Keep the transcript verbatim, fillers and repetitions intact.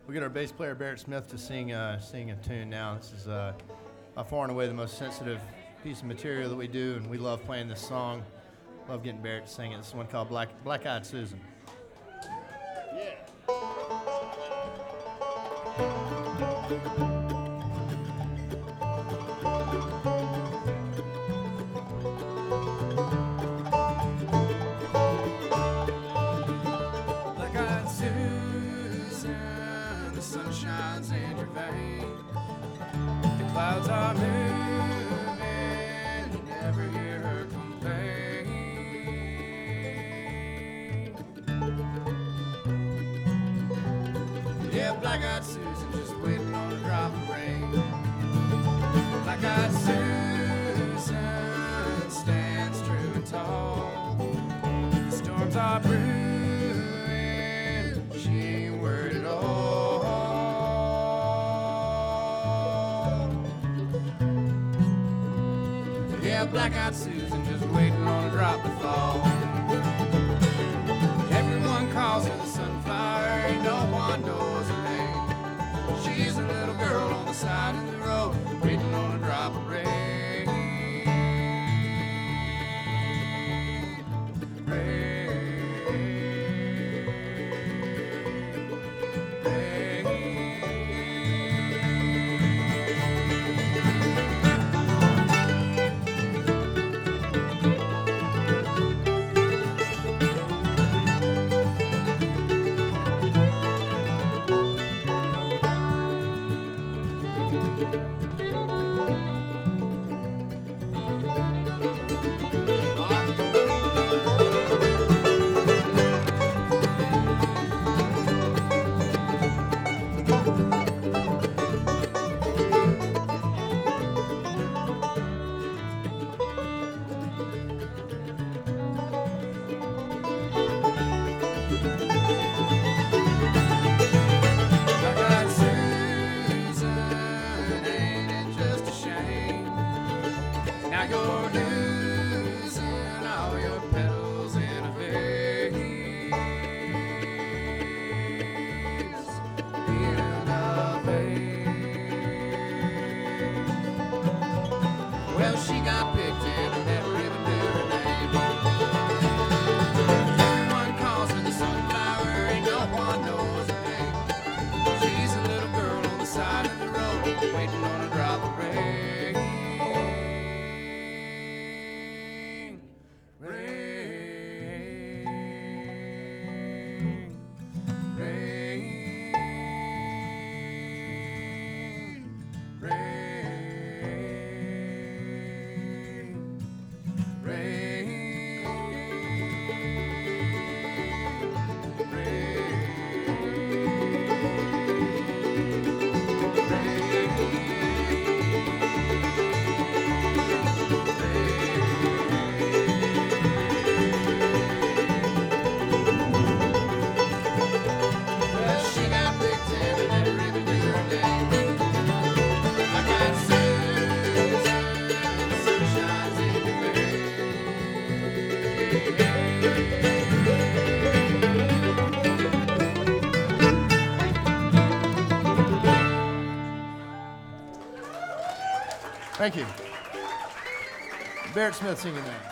we get our bass player Barrett Smith to sing uh, sing a tune now. This is uh, by far and away the most sensitive piece of material that we do, and we love playing this song. Love getting Barrett to sing it. This is one called Black Black Eyed Susan. Yeah. Sun shines in your vein. The clouds are moving. You never hear her complain. Yeah, black-eyed Susan just waiting on a drop of rain. Black-eyed Susan stands true and tall. The storms are brewing. She ain't worried at all. Yeah, black-eyed Susan just waiting on a drop to fall. Everyone calls her the sunflower, and no one knows her name. She's a little girl on the side of the road, waiting on a drop of rain. Rain. Now you're losing all your petals in a vase. In a vase. Well, she got picked and I never even knew her name. Everyone calls her the sunflower and no one knows her name. She's a little girl on the side of the road, waiting on a drop of rain. Thank you. Barrett Smith singing that.